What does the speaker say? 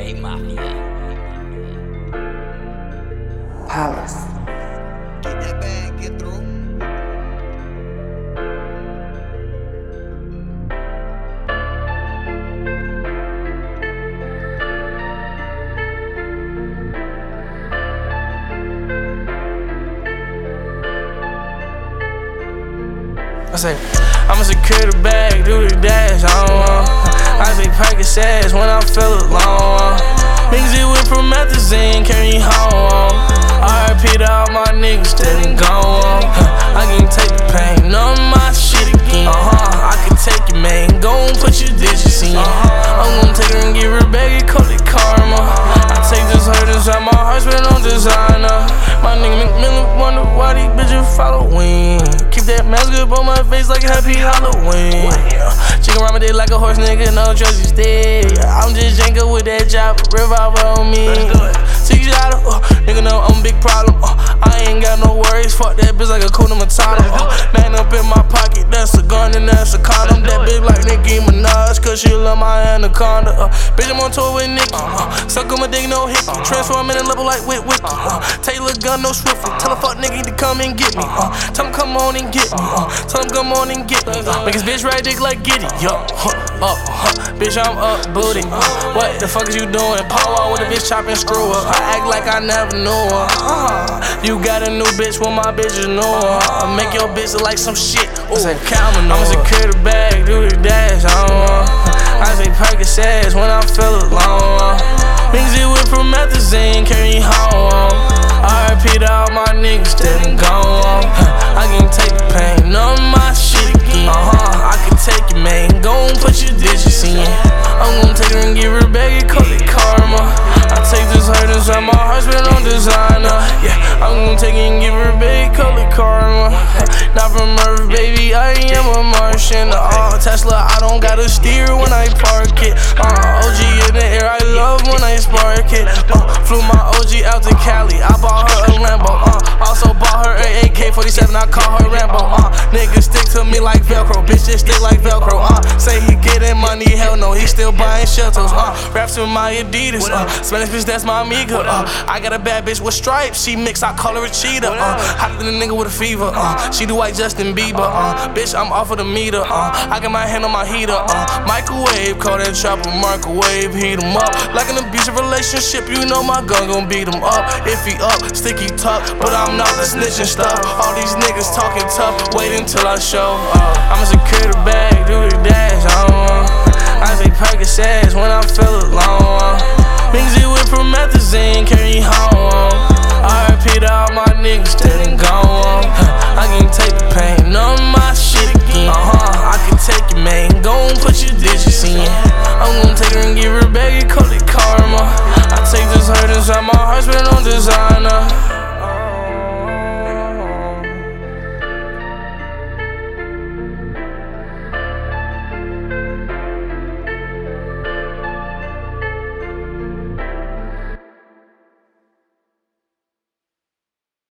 Palace. Get that bag, get through. I say, I'ma secure the bag, do the dash, I don't want. I say Percocets when I feel alone. Mix it with promethazine, carry home. RIP to all my niggas that ain't gone. I can take the pain, none of my shit again. I can take it, man, go and put your digits in. I'm gon' take her and give her back and call it karma. I take this hurt inside my heart, spend on designer. My nigga McMillan wonder why these bitches following. Keep that mask up on my face like Happy Halloween. Chicken around my dick like a horse, nigga, no trust you dead. I'm just Jenga with that job, revolver on me. Six shot, nigga know I'm a big problem. I ain't got no worries, fuck that bitch like a Kuna Matata. Man up in my pocket, that's a gun and that's a condom. That bitch like Nicki Minaj, cause she love my anaconda. Bitch, I'm on tour with Nicki. Suck on my dick, no hickey. Transform in a level like with Wiki. Taylor gun, no swiftly. Tell a fuck nigga to come and get me. Tell him come on and get me. Tell him come on and get me. Make his bitch ride dick like Giddy. Bitch, I'm up booty. What the fuck is you doing? Power with a bitch chopping screw up. I act like I never knew her. You got a new bitch when my bitches know her. Make your bitch look like some shit. Ooh, I'ma secure the bag, do the dash. I don't want. I say Percocets when I feel alone. Mix it with promethazine, carry home. RIP to all my niggas that ain't gone. I can take the pain, none of my shit again. I can take it, man, go and put your digits in. I'm gon' take her and give her back and call it karma. I take this hurt inside my heart, spend on designer. Yeah, I'm gon' take it and give her back, call it karma. Not from Earth, baby, I am a Martian. Tesla, I don't gotta steer when I park it. OG in the air, I love when I spark it. Flew my OG out to Cali, I bought her a Lambo. Also bought her an AK-47, I call her Rambo. Niggas stick to me like Velcro, bitch, just stick like Velcro. Say he getting money, hell no, he still buying shelters. Raps with my Adidas, Spanish bitch, that's my amiga. I got a bad bitch with stripes, she mix, I call her a cheetah. Hotter than a nigga with a fever, she do like Justin Bieber. Bitch, I'm off of the meter, I got my hand on my heater. Microwave, call that chopper, microwave, heat him up. Like an abusive relationship, you know my gun gon' beat him up. If he up, sticky tough, but I'm not the snitching stuff. All these niggas talking tough, wait until I show. I'ma secure the bag, do the dash, I don't want. I say Percocets when I feel alone. Mix it with promethazine, carry home. RIP to all my niggas that ain't gone. I can take the pain, none of my shit again. I can take it, man, go and put your digits in. I'm gon' take her and give her back and call it karma. I take this hurt inside my heart, spend on designer.